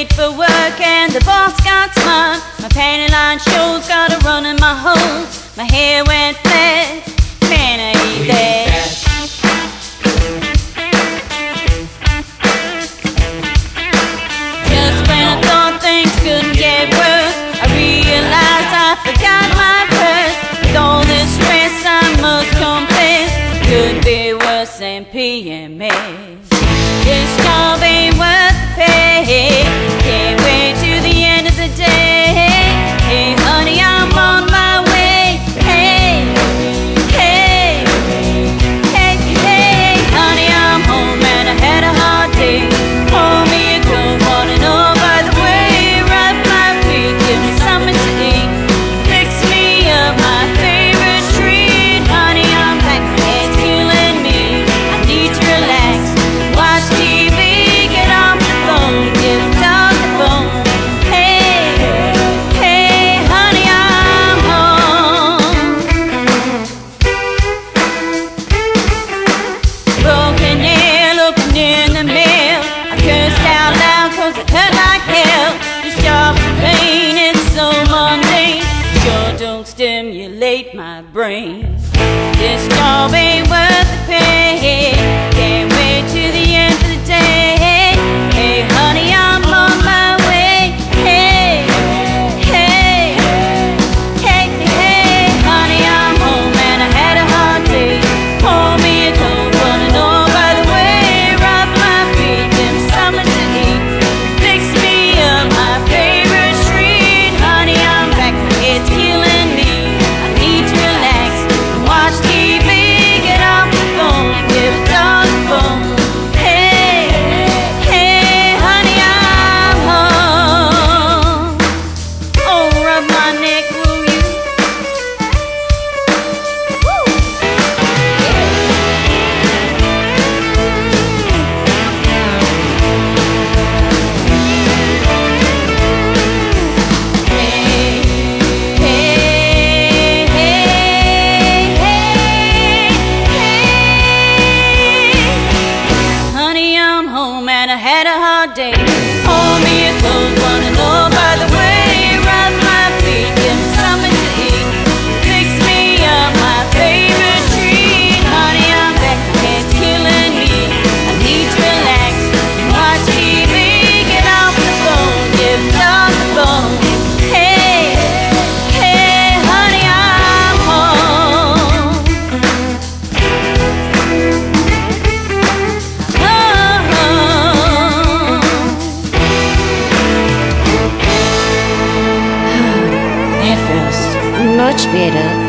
late for work and the boss got smart. My panty line shows, got a run in my hose. My hair went flat, can I eat that? Just when I thought things couldn't get worse, I realized I forgot my purse. With all this stress I must confess, could be worse than PMS. This job ain't worth the pay. Can't wait till the end of the day. Hey honey, I'm on my way. Hey, hey, hey, hey, honey, I'm home and I had a hard day. Pour me a cold water, know by the way. Rub my feet, give me something to eat. Fix me up my favorite treat. Honey, I'm back, it's killing me. I need to relax, watch TV, get off the phone, give a dog the bone. Hey, hey, honey, I'm home. Broken nail open in the mail. I cursed out loud cause it hurt like hell. This job's a pain, it's so mundane. Sure don't stimulate my brain. This job ain't worth the pay. Can't wait till the end of the day. Hey honey, I'm on my way. Hey, hey, hey, hey, honey, I'm home and I had a hard day. Pour me a cold one and all by the way. Rub my feet, give me something to eat. Fix me up my favorite treat. Honey, I'm back, it's killing me. I need to relax, watch TV, get off the phone, give a dog a bone. Hey, hey, honey, I'm home. Oh, rub my neck, will you? Woo. Hey, hey, hey, hey, hey. Honey, I'm home and I had a hard day. Pour me a cold one and all by the way. Rub my feet, give me something to eat. Fix me up my favorite treat. Honey, I'm back, it's killing me. I need to relax, watch TV, get off the phone, give dog the bone. Hey, hey, honey, I'm home. That feels much better.